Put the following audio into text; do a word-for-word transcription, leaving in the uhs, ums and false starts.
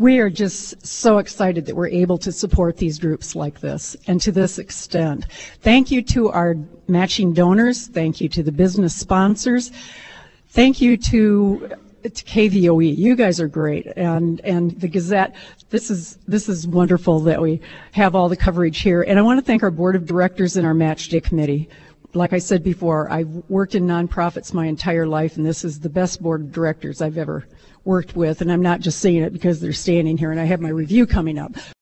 We are just so excited that we're able to support these groups like this and to this extent. Thank you to our matching donors. Thank you to the business sponsors. Thank you to, to K V O E. You guys are great. And, and the Gazette, this is, this is wonderful that we have all the coverage here. And I want to thank our board of directors and our match day committee. Like I said before, I've worked in nonprofits my entire life, and this is the best board of directors I've ever worked with, and I'm not just saying it because they're standing here and I have my review coming up.